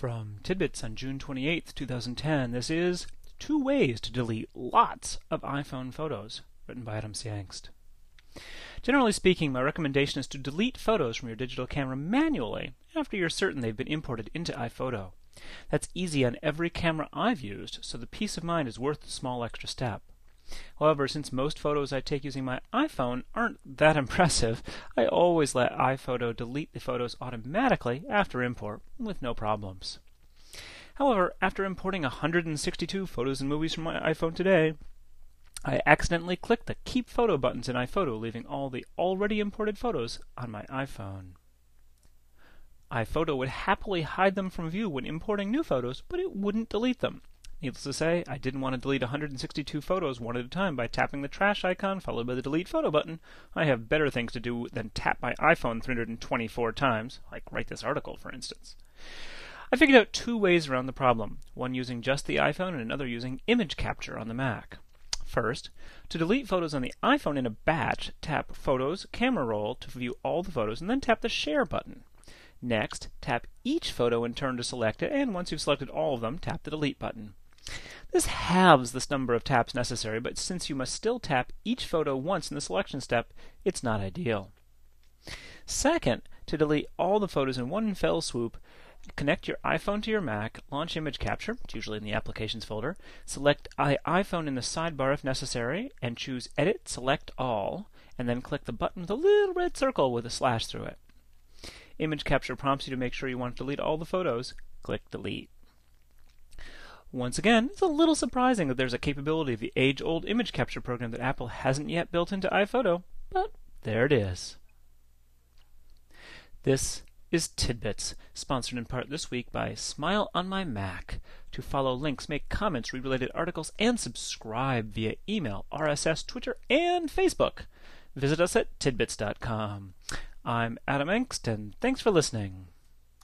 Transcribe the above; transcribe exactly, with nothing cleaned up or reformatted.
From Tidbits on June twenty-eighth, two thousand ten, this is Two Ways to Delete Lots of iPhone Photos, written by Adam C. Angst. Generally speaking, my recommendation is to delete photos from your digital camera manually after you're certain they've been imported into iPhoto. That's easy on every camera I've used, so the peace of mind is worth the small extra step. However, since most photos I take using my iPhone aren't that impressive, I always let iPhoto delete the photos automatically after import with no problems. However, after importing one hundred sixty-two photos and movies from my iPhone today, I accidentally clicked the Keep Photo buttons in iPhoto, leaving all the already imported photos on my iPhone. iPhoto would happily hide them from view when importing new photos, but it wouldn't delete them. Needless to say, I didn't want to delete one hundred sixty-two photos one at a time by tapping the trash icon followed by the delete photo button. I have better things to do than tap my iPhone three hundred twenty-four times, like write this article, for instance. I figured out two ways around the problem, one using just the iPhone and another using image capture on the Mac. First, to delete photos on the iPhone in a batch, tap Photos, Camera Roll to view all the photos, and then tap the Share button. Next, tap each photo in turn to select it, and once you've selected all of them, tap the Delete button. This halves the number of taps necessary, but since you must still tap each photo once in the selection step, it's not ideal. Second, to delete all the photos in one fell swoop, connect your iPhone to your Mac, launch Image Capture, it's usually in the Applications folder, select I iPhone in the sidebar if necessary, and choose Edit, Select All, and then click the button with a little red circle with a slash through it. Image Capture prompts you to make sure you want to delete all the photos. Click Delete. Once again, it's a little surprising that there's a capability of the age-old image capture program that Apple hasn't yet built into iPhoto, but there it is. This is Tidbits, sponsored in part this week by Smile on My Mac. To follow links, make comments, read related articles, and subscribe via email, R S S, Twitter, and Facebook. Visit us at tidbits dot com. I'm Adam Angst, and thanks for listening.